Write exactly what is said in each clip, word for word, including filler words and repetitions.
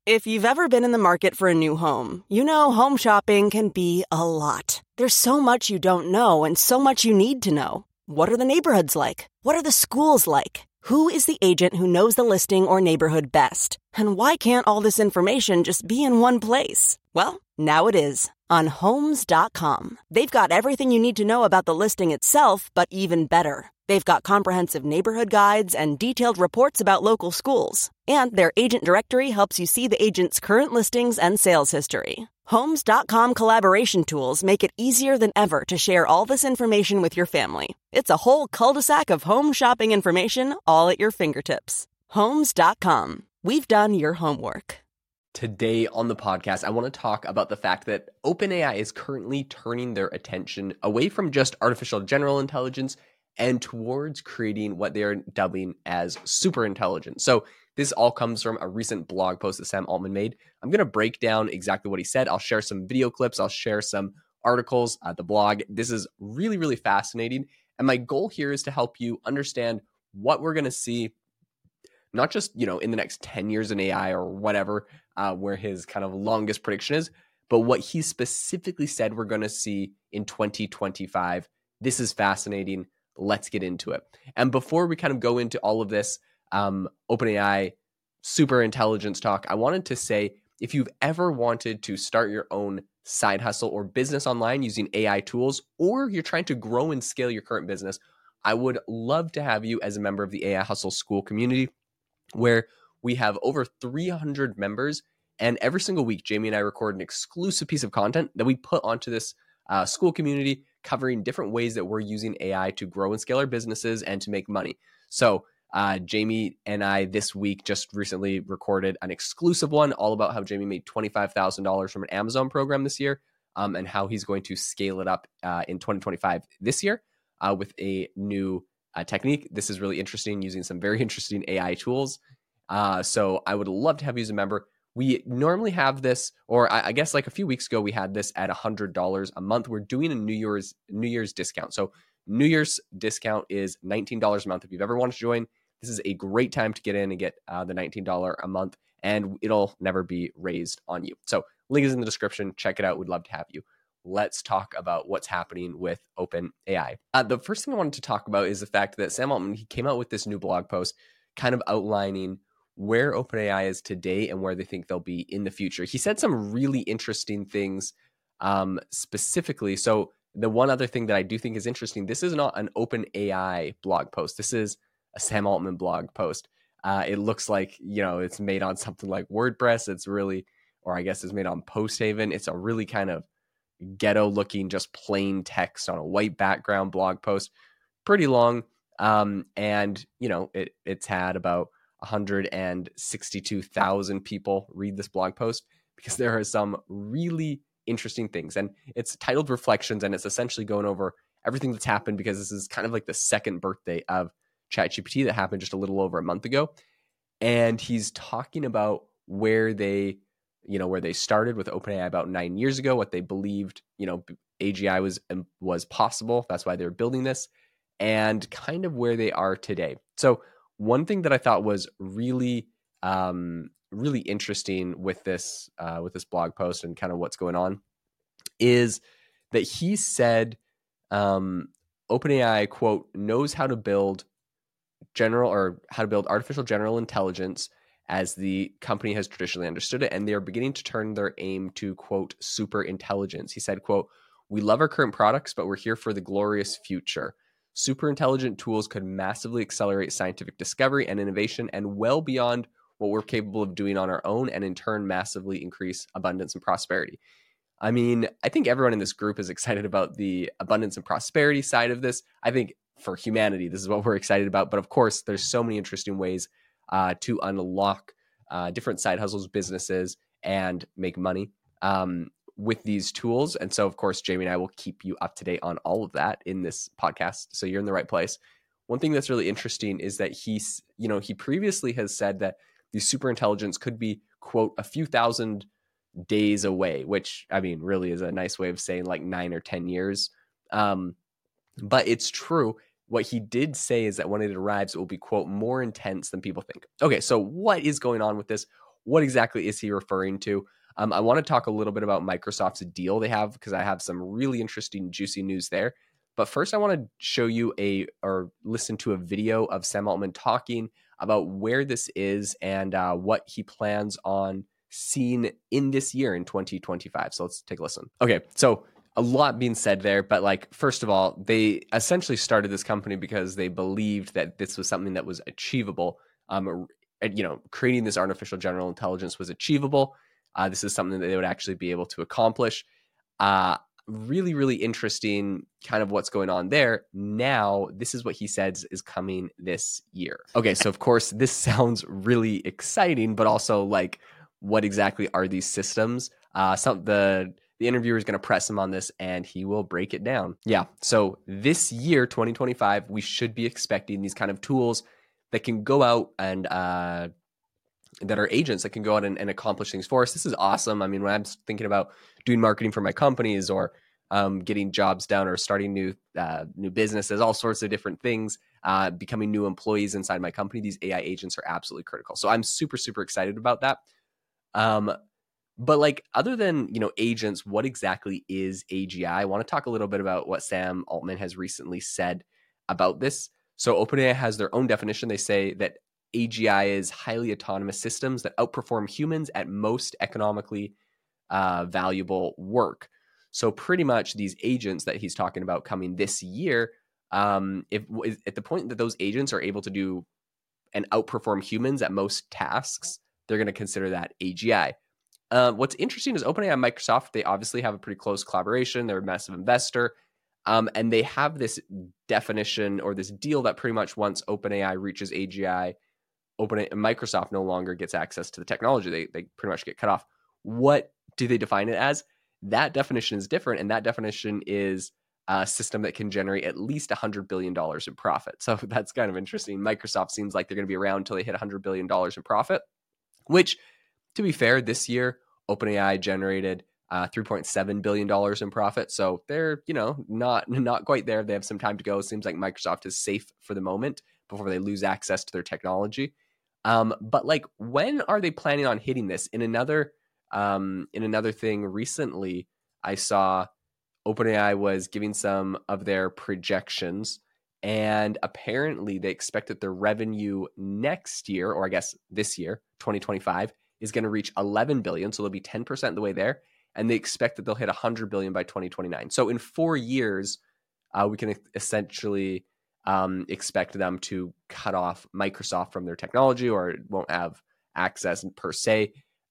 If you've ever been in the market for a new home, you know home shopping can be a lot. There's so much you don't know and so much you need to know. What are the neighborhoods like? What are the schools like? Who is the agent who knows the listing or neighborhood best? And why can't all this information just be in one place? Well, now it is on Homes dot com. They've got everything you need to know about the listing itself, but even better. They've got comprehensive neighborhood guides and detailed reports about local schools. And their agent directory helps you see the agent's current listings and sales history. Homes dot com collaboration tools make it easier than ever to share all this information with your family. It's a whole cul-de-sac of home shopping information all at your fingertips. Homes dot com. We've done your homework. Today on the podcast, I want to talk about the fact that OpenAI is currently turning their attention away from just artificial general intelligence and towards creating what they are dubbing as super intelligence. So this all comes from a recent blog post that Sam Altman made. I'm going to break down exactly what he said. I'll share some video clips. I'll share some articles at the blog. This is really, really fascinating. And my goal here is to help you understand what we're going to see, not just, you know, in the next ten years in A I or whatever, uh, where his kind of longest prediction is, but what he specifically said we're going to see in twenty twenty-five. This is fascinating. Let's get into it. And before we kind of go into all of this um, OpenAI super intelligence talk, I wanted to say, if you've ever wanted to start your own side hustle or business online using A I tools, or you're trying to grow and scale your current business, I would love to have you as a member of the A I Hustle School community, where we have over three hundred members. And every single week, Jamie and I record an exclusive piece of content that we put onto this uh, school community, covering different ways that we're using A I to grow and scale our businesses and to make money. So uh, Jamie and I this week just recently recorded an exclusive one all about how Jamie made twenty-five thousand dollars from an Amazon program this year, um, and how he's going to scale it up uh, in twenty twenty-five this year uh, with a new uh, technique. This is really interesting, using some very interesting A I tools. Uh, so I would love to have you as a member. We normally have this, or I, I guess like a few weeks ago, we had this at one hundred dollars a month. We're doing a New Year's New Year's discount. So New Year's discount is nineteen dollars a month. If you've ever wanted to join, this is a great time to get in and get uh, the nineteen dollars a month, and it'll never be raised on you. So link is in the description. Check it out. We'd love to have you. Let's talk about what's happening with OpenAI. Uh, the first thing I wanted to talk about is the fact that Sam Altman, he came out with this new blog post kind of outlining where OpenAI is today and where they think they'll be in the future. He said some really interesting things um, specifically. So the one other thing that I do think is interesting, this is not an OpenAI blog post. This is a Sam Altman blog post. Uh, it looks like, you know, it's made on something like WordPress. It's really, or I guess it's made on Posthaven. It's a really kind of ghetto looking, just plain text on a white background blog post. Pretty long. Um, and, you know, it it's had about one hundred sixty-two thousand people read this blog post because there are some really interesting things. And it's titled Reflections, and it's essentially going over everything that's happened, because this is kind of like the second birthday of ChatGPT that happened just a little over a month ago. And he's talking about where they, you know, where they started with OpenAI about nine years ago, what they believed, you know, A G I was was possible. That's why they were building this, and kind of where they are today. So one thing that I thought was really, um, really interesting with this, uh, with this blog post and kind of what's going on, is that he said, um, OpenAI, quote, knows how to build general or how to build artificial general intelligence as the company has traditionally understood it, and they are beginning to turn their aim to, quote, super intelligence. He said, quote, we love our current products, but we're here for the glorious future. Super intelligent tools could massively accelerate scientific discovery and innovation, and well beyond what we're capable of doing on our own, and in turn massively increase abundance and prosperity. I mean, I think everyone in this group is excited about the abundance and prosperity side of this. I think for humanity, this is what we're excited about. But of course, there's so many interesting ways uh, to unlock uh, different side hustles, businesses, and make money um, with these tools. And so, of course, Jamie and I will keep you up to date on all of that in this podcast. So you're in the right place. One thing that's really interesting is that he's, you know, he previously has said that the super intelligence could be, quote, a few thousand days away, which, I mean, really is a nice way of saying like nine or ten years. Um, but it's true. What he did say is that when it arrives, it will be, quote, more intense than people think. Okay, so what is going on with this? what exactly is he referring to? Um, I want to talk a little bit about Microsoft's deal they have, because I have some really interesting, juicy news there. But first, I want to show you a or listen to a video of Sam Altman talking about where this is and uh, what he plans on seeing in this year in twenty twenty-five. So let's take a listen. Okay, so a lot being said there, but like, first of all, they essentially started this company because they believed that this was something that was achievable. Um, you know, creating this artificial general intelligence was achievable. Uh, this is something that they would actually be able to accomplish. Uh, really, really interesting kind of what's going on there. Now, this is what he says is coming this year. Okay, so of course, this sounds really exciting, but also like, what exactly are these systems? Uh, some the the interviewer is going to press him on this, and he will break it down. Yeah, so this year, twenty twenty-five, we should be expecting these kind of tools that can go out and uh, that are agents that can go out and, and accomplish things for us. This is awesome. I mean, when I'm thinking about doing marketing for my companies or um, getting jobs done or starting new uh, new businesses, all sorts of different things, uh, becoming new employees inside my company, these A I agents are absolutely critical. So I'm super, super excited about that. Um, but like, other than, you know, agents, what exactly is A G I? I want to talk a little bit about what Sam Altman has recently said about this. So OpenAI has their own definition. They say that A G I is highly autonomous systems that outperform humans at most economically uh, valuable work. So pretty much these agents that he's talking about coming this year, um, if at the point that those agents are able to do and outperform humans at most tasks, they're going to consider that A G I. Uh, what's interesting is OpenAI and Microsoft, they obviously have a pretty close collaboration. They're a massive investor. Um, and they have this definition or this deal that pretty much once OpenAI reaches A G I, OpenAI, Microsoft no longer gets access to the technology. They, they pretty much get cut off. What do they define it as? That definition is different. And that definition is a system that can generate at least one hundred billion dollars in profit. So that's kind of interesting. Microsoft seems like they're going to be around until they hit one hundred billion dollars in profit, which, to be fair, this year, OpenAI generated uh, three point seven billion dollars in profit. So they're, you know, not, not quite there. They have some time to go. It seems like Microsoft is safe for the moment before they lose access to their technology. Um, but like, when are they planning on hitting this? In another, um, in another thing recently, I saw OpenAI was giving some of their projections, and apparently they expect that their revenue next year, or I guess this year, twenty twenty-five, is going to reach eleven billion. So they'll be ten percent the way there. And they expect that they'll hit one hundred billion by twenty twenty-nine. So in four years, uh, we can essentially um, expect them to cut off Microsoft from their technology, or it won't have access per se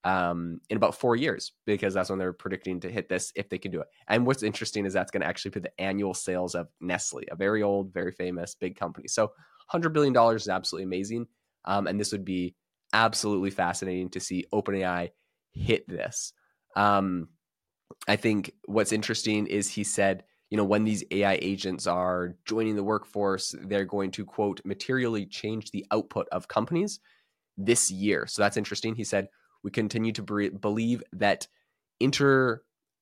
um, in about four years, because that's when they're predicting to hit this, if they can do it. And what's interesting is that's going to actually be the annual sales of Nestle, a very old, very famous, big company. So one hundred billion dollars is absolutely amazing. Um, and this would be absolutely fascinating to see OpenAI hit this. Um, I think what's interesting is he said, you know, when these A I agents are joining the workforce, they're going to, quote, materially change the output of companies this year. So that's interesting. He said, we continue to be- believe that inter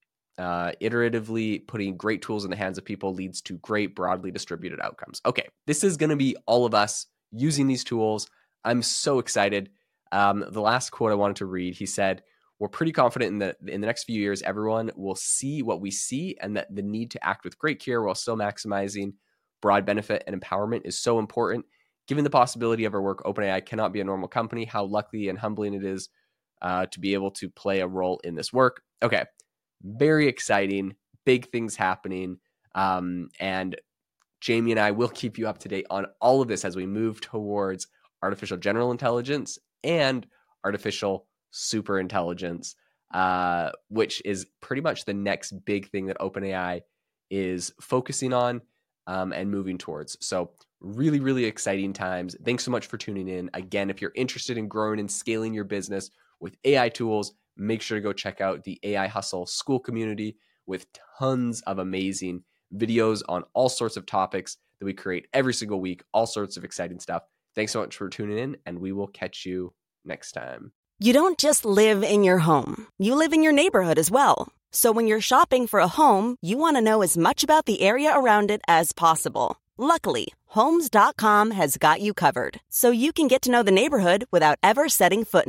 uh, iteratively putting great tools in the hands of people leads to great broadly distributed outcomes. Okay, this is going to be all of us using these tools. I'm so excited. Um, the last quote I wanted to read, he said, we're pretty confident in the in the next few years, everyone will see what we see, and that the need to act with great care while still maximizing broad benefit and empowerment is so important. Given the possibility of our work, OpenAI cannot be a normal company. How lucky and humbling it is uh, to be able to play a role in this work. Okay, very exciting, big things happening. Um, and Jamie and I will keep you up to date on all of this as we move towards artificial general intelligence and artificial super intelligence, uh, which is pretty much the next big thing that OpenAI is focusing on um, and moving towards. So really, really exciting times. Thanks so much for tuning in. Again, if you're interested in growing and scaling your business with A I tools, make sure to go check out the A I Hustle School community with tons of amazing videos on all sorts of topics that we create every single week, all sorts of exciting stuff. Thanks so much for tuning in, and we will catch you next time. You don't just live in your home. You live in your neighborhood as well. So when you're shopping for a home, you want to know as much about the area around it as possible. Luckily, Homes dot com has got you covered, so you can get to know the neighborhood without ever setting foot in it.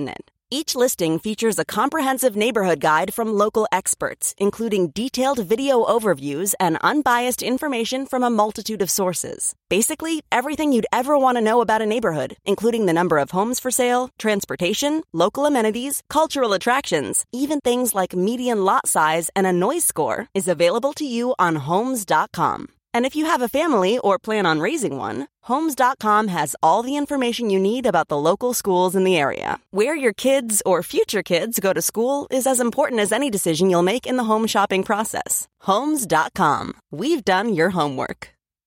Each listing features a comprehensive neighborhood guide from local experts, including detailed video overviews and unbiased information from a multitude of sources. Basically, everything you'd ever want to know about a neighborhood, including the number of homes for sale, transportation, local amenities, cultural attractions, even things like median lot size and a noise score, is available to you on Homes dot com. And if you have a family or plan on raising one, Homes dot com has all the information you need about the local schools in the area. Where your kids or future kids go to school is as important as any decision you'll make in the home shopping process. Homes dot com. We've done your homework.